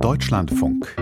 Deutschlandfunk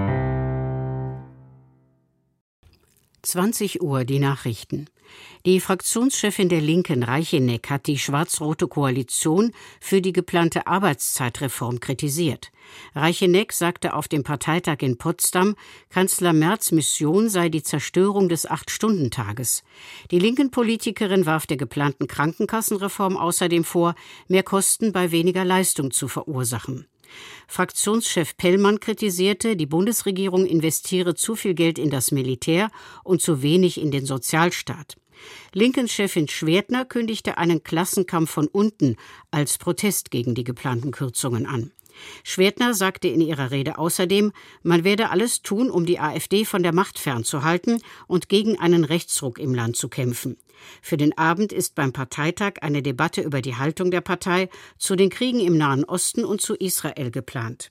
20 Uhr die Nachrichten. Die Fraktionschefin der Linken, Reicheneck, hat die schwarz-rote Koalition für die geplante Arbeitszeitreform kritisiert. Reicheneck sagte auf dem Parteitag in Potsdam, Kanzler Merz' Mission sei die Zerstörung des 8-Stunden-Tages. Die linken Politikerin warf der geplanten Krankenkassenreform außerdem vor, mehr Kosten bei weniger Leistung zu verursachen. Fraktionschef Pellmann kritisierte, die Bundesregierung investiere zu viel Geld in das Militär und zu wenig in den Sozialstaat. Linken-Chefin Schwertner kündigte einen Klassenkampf von unten als Protest gegen die geplanten Kürzungen an. Schwertner sagte in ihrer Rede außerdem, man werde alles tun, um die AfD von der Macht fernzuhalten und gegen einen Rechtsruck im Land zu kämpfen. Für den Abend ist beim Parteitag eine Debatte über die Haltung der Partei zu den Kriegen im Nahen Osten und zu Israel geplant.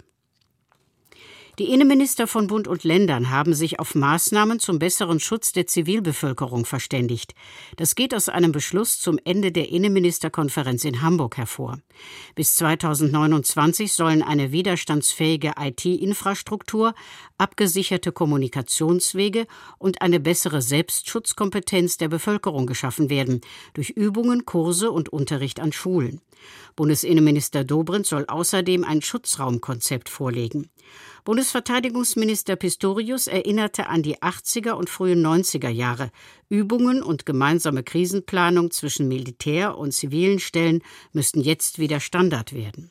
Die Innenminister von Bund und Ländern haben sich auf Maßnahmen zum besseren Schutz der Zivilbevölkerung verständigt. Das geht aus einem Beschluss zum Ende der Innenministerkonferenz in Hamburg hervor. Bis 2029 sollen eine widerstandsfähige IT-Infrastruktur, abgesicherte Kommunikationswege und eine bessere Selbstschutzkompetenz der Bevölkerung geschaffen werden, durch Übungen, Kurse und Unterricht an Schulen. Bundesinnenminister Dobrindt soll außerdem ein Schutzraumkonzept vorlegen. Bundesverteidigungsminister Pistorius erinnerte an die 80er und frühen 90er Jahre. Übungen und gemeinsame Krisenplanung zwischen Militär und zivilen Stellen müssten jetzt wieder Standard werden.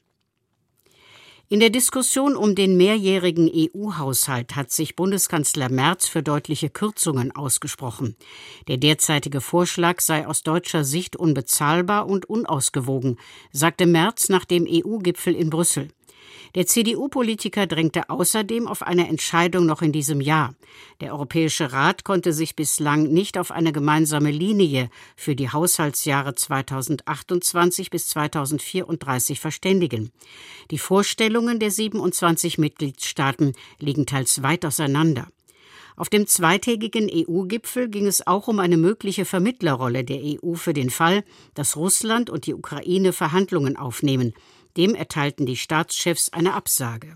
In der Diskussion um den mehrjährigen EU-Haushalt hat sich Bundeskanzler Merz für deutliche Kürzungen ausgesprochen. Der derzeitige Vorschlag sei aus deutscher Sicht unbezahlbar und unausgewogen, sagte Merz nach dem EU-Gipfel in Brüssel. Der CDU-Politiker drängte außerdem auf eine Entscheidung noch in diesem Jahr. Der Europäische Rat konnte sich bislang nicht auf eine gemeinsame Linie für die Haushaltsjahre 2028 bis 2034 verständigen. Die Vorstellungen der 27 Mitgliedstaaten liegen teils weit auseinander. Auf dem zweitägigen EU-Gipfel ging es auch um eine mögliche Vermittlerrolle der EU für den Fall, dass Russland und die Ukraine Verhandlungen aufnehmen. Dem erteilten die Staatschefs eine Absage.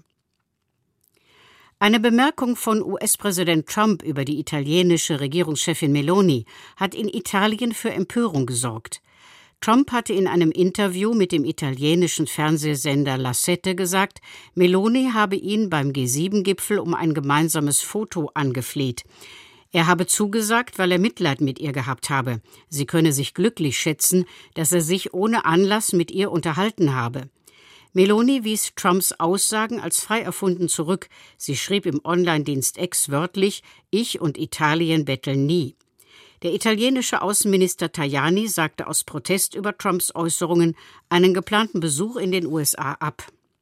Eine Bemerkung von US-Präsident Trump über die italienische Regierungschefin Meloni hat in Italien für Empörung gesorgt. Trump hatte in einem Interview mit dem italienischen Fernsehsender La Sette gesagt, Meloni habe ihn beim G7-Gipfel um ein gemeinsames Foto angefleht. Er habe zugesagt, weil er Mitleid mit ihr gehabt habe. Sie könne sich glücklich schätzen, dass er sich ohne Anlass mit ihr unterhalten habe. Meloni wies Trumps Aussagen als frei erfunden zurück. Sie schrieb im Online-Dienst X wörtlich, ich und Italien betteln nie. Der italienische Außenminister Tajani sagte aus Protest über Trumps Äußerungen einen geplanten Besuch in den USA ab.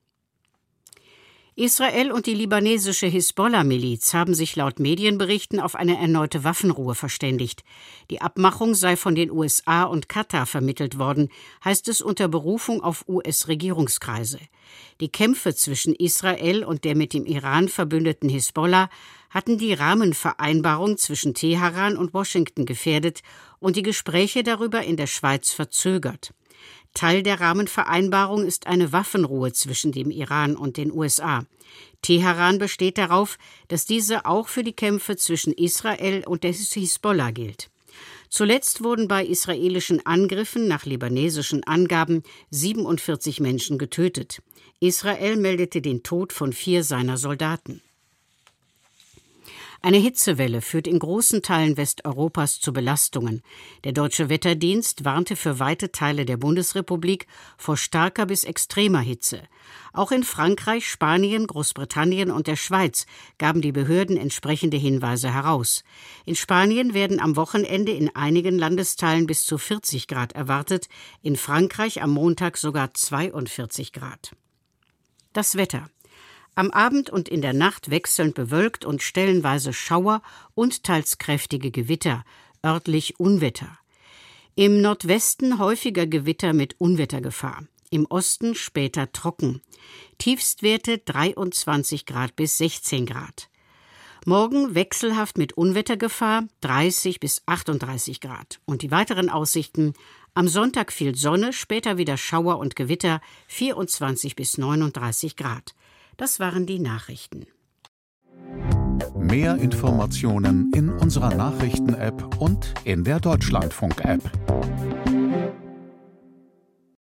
Israel und die libanesische Hisbollah-Miliz haben sich laut Medienberichten auf eine erneute Waffenruhe verständigt. Die Abmachung sei von den USA und Katar vermittelt worden, heißt es unter Berufung auf US-Regierungskreise. Die Kämpfe zwischen Israel und der mit dem Iran verbündeten Hisbollah hatten die Rahmenvereinbarung zwischen Teheran und Washington gefährdet und die Gespräche darüber in der Schweiz verzögert. Teil der Rahmenvereinbarung ist eine Waffenruhe zwischen dem Iran und den USA. Teheran besteht darauf, dass diese auch für die Kämpfe zwischen Israel und der Hisbollah gilt. Zuletzt wurden bei israelischen Angriffen nach libanesischen Angaben 47 Menschen getötet. Israel meldete den Tod von 4 seiner Soldaten. Eine Hitzewelle führt in großen Teilen Westeuropas zu Belastungen. Der Deutsche Wetterdienst warnte für weite Teile der Bundesrepublik vor starker bis extremer Hitze. Auch in Frankreich, Spanien, Großbritannien und der Schweiz gaben die Behörden entsprechende Hinweise heraus. In Spanien werden am Wochenende in einigen Landesteilen bis zu 40 Grad erwartet, in Frankreich am Montag sogar 42 Grad. Das Wetter. Am Abend und in der Nacht wechselnd bewölkt und stellenweise Schauer und teils kräftige Gewitter, örtlich Unwetter. Im Nordwesten häufiger Gewitter mit Unwettergefahr. Im Osten später trocken. Tiefstwerte 23 Grad bis 16 Grad. Morgen wechselhaft mit Unwettergefahr 30 bis 38 Grad. Und die weiteren Aussichten: am Sonntag viel Sonne, später wieder Schauer und Gewitter 24 bis 39 Grad. Das waren die Nachrichten. Mehr Informationen in unserer Nachrichten-App und in der Deutschlandfunk-App.